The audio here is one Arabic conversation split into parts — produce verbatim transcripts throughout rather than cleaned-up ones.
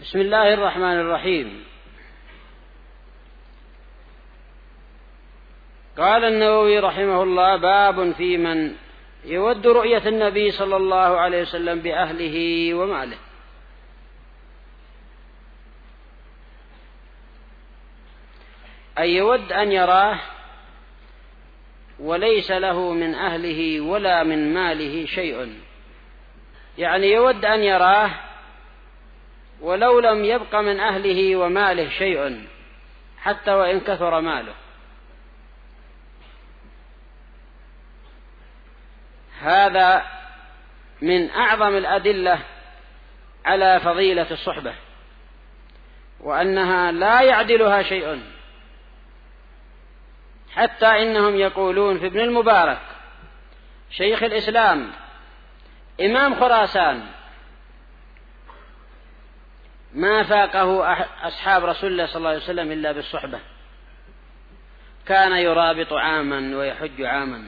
بسم الله الرحمن الرحيم. قال النووي رحمه الله: باب في من يود رؤية النبي صلى الله عليه وسلم بأهله وماله. أي يود أن يراه وليس له من أهله ولا من ماله شيء، يعني يود أن يراه ولو لم يبق من أهله وماله شيء حتى وإن كثر ماله. هذا من أعظم الأدلة على فضيلة الصحبة، وأنها لا يعدلها شيء. حتى إنهم يقولون في ابن المبارك شيخ الإسلام إمام خراسان: ما فاقه أصحاب رسول الله صلى الله عليه وسلم إلا بالصحبة، كان يرابط عاما ويحج عاما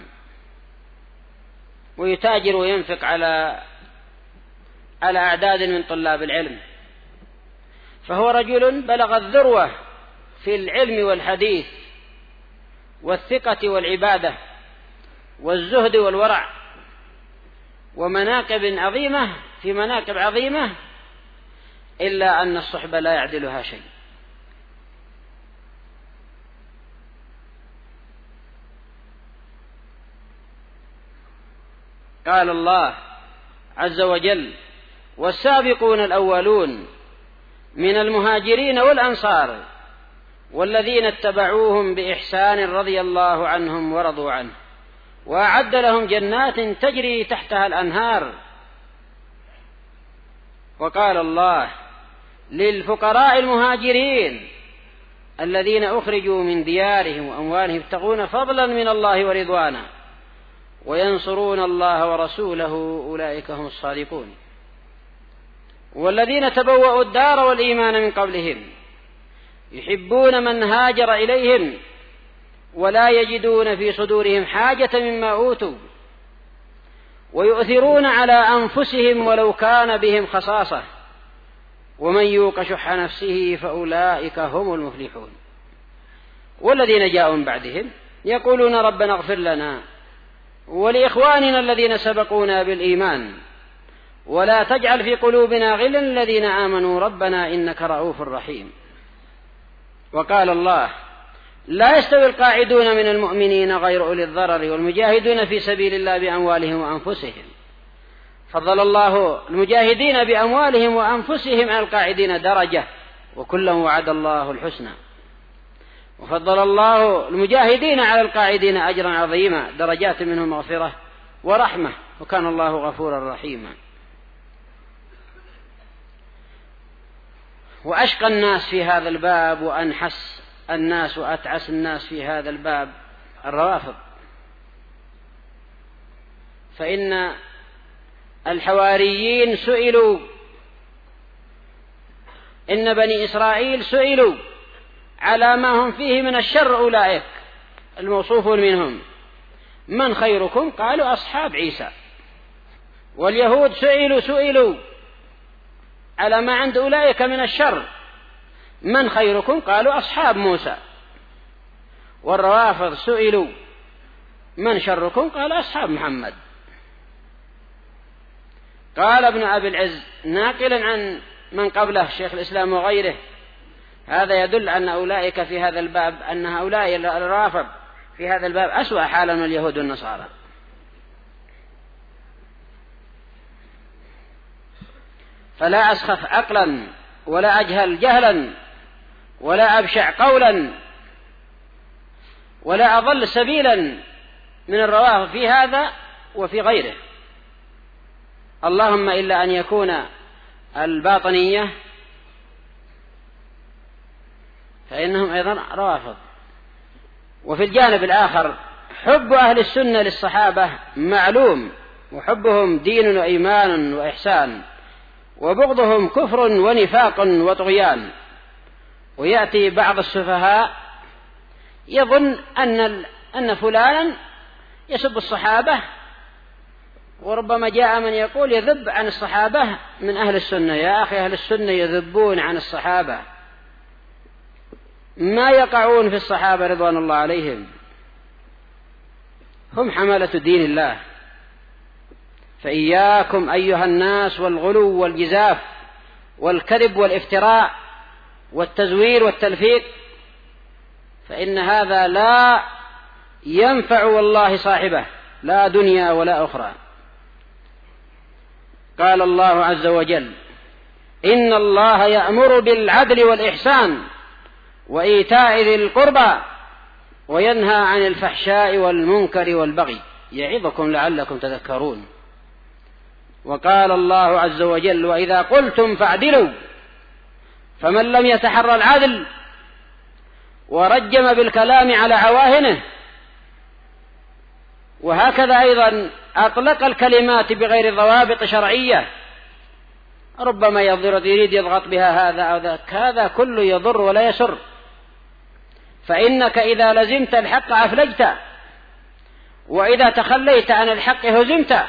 ويتاجر وينفق على على أعداد من طلاب العلم، فهو رجل بلغ الذروة في العلم والحديث والثقة والعبادة والزهد والورع، ومناقب عظيمة في مناقب عظيمة، إلا أن الصحبة لا يعدلها شيء. قال الله عز وجل: والسابقون الأولون من المهاجرين والأنصار والذين اتبعوهم بإحسان رضي الله عنهم ورضوا عنه وأعد لهم جنات تجري تحتها الأنهار. وقال الله: للفقراء المهاجرين الذين أخرجوا من ديارهم وأموالهم يبتغون فضلا من الله ورضوانا وينصرون الله ورسوله أولئك هم الصادقون. والذين تبوأوا الدار والإيمان من قبلهم يحبون من هاجر إليهم ولا يجدون في صدورهم حاجة مما أوتوا ويؤثرون على أنفسهم ولو كان بهم خصاصة ومن يوق شح نفسه فأولئك هم المفلحون. والذين جاءوا من بعدهم يقولون ربنا اغفر لنا ولإخواننا الذين سبقونا بالإيمان ولا تجعل في قلوبنا غلا للذين آمنوا ربنا إنك رؤوف رحيم. وقال الله: لا يستوي القاعدون من المؤمنين غير أولي الضرر والمجاهدون في سبيل الله بأموالهم وأنفسهم. فضل الله المجاهدين بأموالهم وأنفسهم على القاعدين درجة، وكلا وعد الله الحسنى. وفضل الله المجاهدين على القاعدين أجرا عظيما، درجات منه مغفرة ورحمة، وكان الله غفورا رحيما. وأشقى الناس في هذا الباب وأنحس الناس وأتعس الناس في هذا الباب الروافض، فإن الحواريين سئلوا، إن بني إسرائيل سئلوا على ما هم فيه من الشر أولئك الموصوفون منهم: من خيركم؟ قالوا أصحاب عيسى. واليهود سئلوا سئلوا على ما عند أولئك من الشر: من خيركم؟ قالوا أصحاب موسى. والروافض سئلوا: من شركم؟ قالوا أصحاب محمد. قال ابن أبي العز ناقلا عن من قبله شيخ الإسلام وغيره: هذا يدل أن أولئك في هذا الباب، أن هؤلاء الروافض في هذا الباب أسوأ حالا من اليهود والنصارى. فلا أسخف عقلا ولا أجهل جهلا ولا أبشع قولا ولا أضل سبيلا من الروافض في هذا وفي غيره، اللهم إلا أن يكون الباطنية فإنهم أيضا روافض. وفي الجانب الآخر حب أهل السنة للصحابة معلوم، وحبهم دين وإيمان وإحسان، وبغضهم كفر ونفاق وطغيان. ويأتي بعض السفهاء يظن أن أن فلانا يسب الصحابة وربما جاء من يقول يذب عن الصحابة من أهل السنة. يا أخي، أهل السنة يذبون عن الصحابة، ما يقعون في الصحابة رضوان الله عليهم، هم حملة دين الله. فإياكم أيها الناس والغلو والجزاف والكذب والافتراء والتزوير والتلفيق، فإن هذا لا ينفع والله صاحبه، لا دنيا ولا أخرى. قال الله عز وجل: إن الله يأمر بالعدل والإحسان وإيتاء ذي القربى وينهى عن الفحشاء والمنكر والبغي يعظكم لعلكم تذكرون. وقال الله عز وجل: وإذا قلتم فاعدلوا، فمن لم يتحرى العدل ورجم بالكلام على عواهنه. وهكذا أيضا أطلق الكلمات بغير ضوابط شرعية، ربما يريد يضغط بها هذا أو ذاك، هذا كله يضر ولا يسر. فإنك إذا لزمت الحق أفلجت، وإذا تخليت عن الحق هزمت.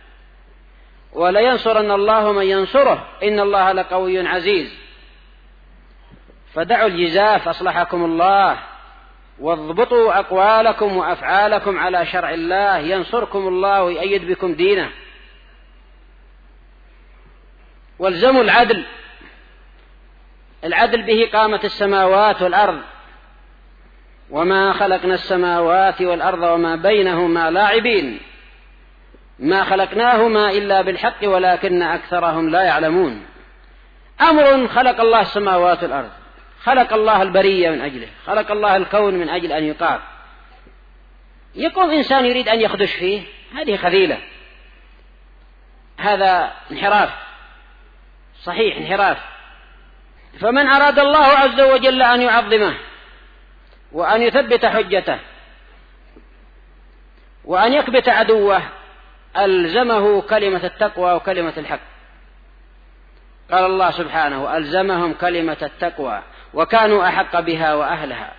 ولينصرن الله من ينصره، إن الله لقوي عزيز. فدعوا الجزاف أصلحكم الله، واضبطوا أقوالكم وأفعالكم على شرع الله، ينصركم الله ويؤيد بكم دينه. والزموا العدل، العدل به قامت السماوات والأرض، وما خلقنا السماوات والأرض وما بينهما لاعبين، ما خلقناهما إلا بالحق ولكن أكثرهم لا يعلمون. أمر خلق الله السماوات والأرض، خلق الله البرية من أجله، خلق الله الكون من أجل أن يقام. يقوم إنسان يريد أن يخدش فيه، هذه خذيلة، هذا انحراف، صحيح انحراف. فمن أراد الله عز وجل أن يعظمه وأن يثبت حجته وأن يكبت عدوه ألزمه كلمة التقوى وكلمة الحق. قال الله سبحانه: ألزمهم كلمة التقوى وكانوا أحق بها وأهلها.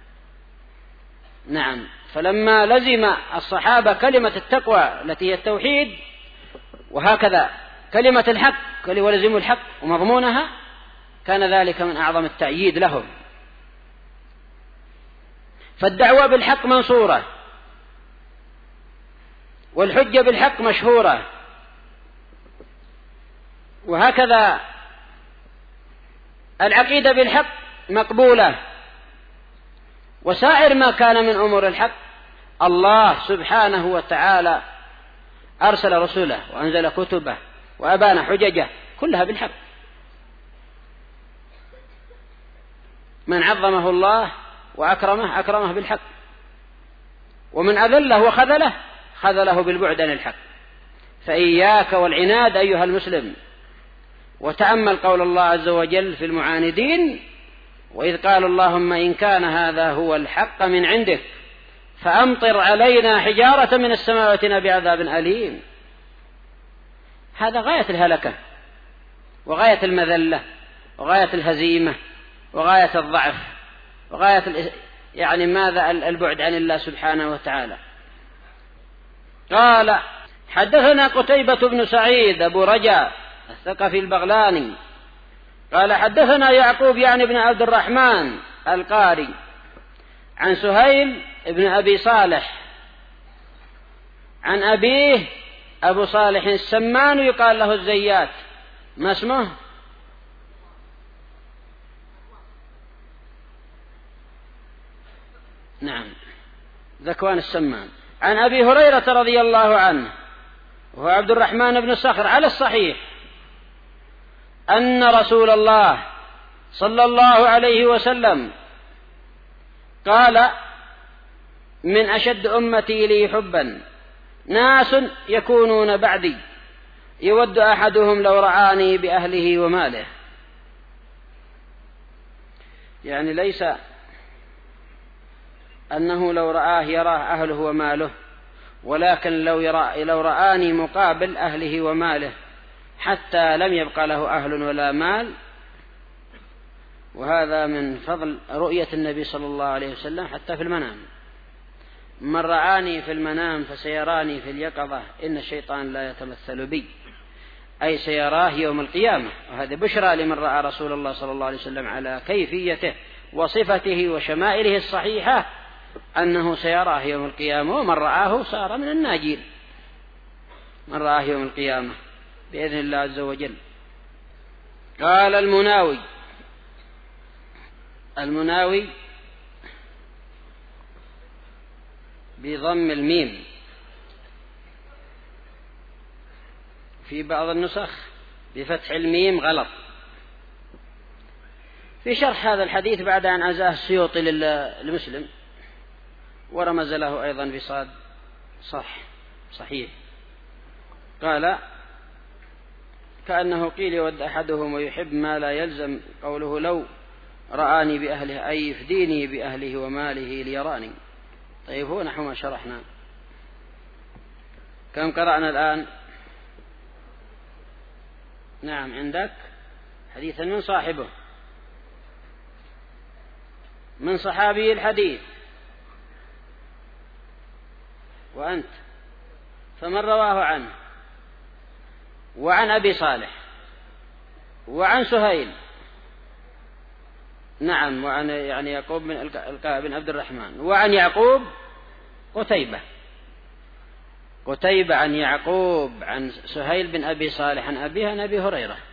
نعم، فلما لزم الصحابة كلمة التقوى التي هي التوحيد، وهكذا كلمة الحق ولزموا الحق ومضمونها، كان ذلك من أعظم التأييد لهم. فالدعوة بالحق منصورة، والحجة بالحق مشهورة، وهكذا العقيدة بالحق مقبولة. وسائر ما كان من أمور الحق، الله سبحانه وتعالى أرسل رسوله وأنزل كتبه وأبان حججه، كلها بالحق. من عظمه الله وأكرمه أكرمه بالحق، ومن أذله وخذله خذله بالبعد عن الحق. فإياك والعناد أيها المسلم، وتأمل قول الله عز وجل في المعاندين: وإذ قال اللهم إن كان هذا هو الحق من عندك فأمطر علينا حجارة من السماء وأتنا بعذاب أليم. هذا غاية الهلكة وغاية المذلة وغاية الهزيمة وغاية الضعف وغاية يعني ماذا البعد عن الله سبحانه وتعالى. قال: حدثنا قتيبة بن سعيد أبو رجاء الثقفي البغلاني قال: حدثنا يعقوب يعني بن عبد الرحمن القاري عن سهيل بن أبي صالح عن أبيه أبو صالح السمان يقال له الزيات. ما اسمه؟ نعم، ذكوان السمان. عن أبي هريرة رضي الله عنه وهو عبد الرحمن بن صخر على الصحيح أن رسول الله صلى الله عليه وسلم قال: من أشد أمتي لي حبا ناس يكونون بعدي يود أحدهم لو رعاني بأهله وماله. يعني ليس أنه لو رآه يراه أهله وماله، ولكن لو, يرى لو رآني مقابل أهله وماله حتى لم يبقى له أهل ولا مال. وهذا من فضل رؤية النبي صلى الله عليه وسلم حتى في المنام. من رآني في المنام فسيراني في اليقظة إن الشيطان لا يتمثل بي، أي سيراه يوم القيامة. وهذا بشرى لمن رأى رسول الله صلى الله عليه وسلم على كيفيته وصفته وشمائله الصحيحة أنه سيراه يوم القيامة، ومن رآه صار من الناجين، من رآه يوم القيامة بإذن الله عز وجل. قال المناوي، المناوي بضم الميم، في بعض النسخ بفتح الميم غلط. في شرح هذا الحديث بعد أن عزاه السيوطي للمسلم ورمز له أيضا بصاد صح صحيح، قال كأنه قيل يود أحدهم ويحب ما لا يلزم قوله لو رآني بأهله، أي يفديني بأهله وماله ليراني. طيب هو نحو ما شرحنا. كم قرأنا الآن؟ نعم عندك حديثا من صاحبه، من صحابي الحديث، وأنت فمن رواه عنه، وعن أبي صالح، وعن سهيل، نعم، وعن يعني يعقوب بن القاء بن عبد الرحمن، وعن يعقوب قتيبة، قتيبة عن يعقوب عن سهيل بن أبي صالح عن أبيه عن أبي هريرة.